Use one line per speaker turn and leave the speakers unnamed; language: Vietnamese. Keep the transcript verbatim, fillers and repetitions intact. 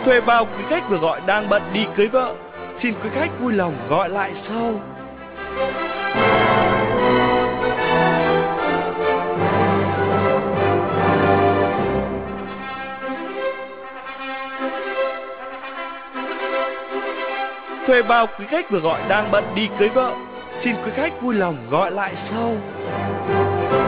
Thuê bao quý khách vừa gọi đang bận đi cưới vợ. Xin quý khách vui lòng gọi lại sau. Thuê bao quý khách vừa gọi đang bận đi cưới vợ. Xin quý khách vui lòng gọi lại sau.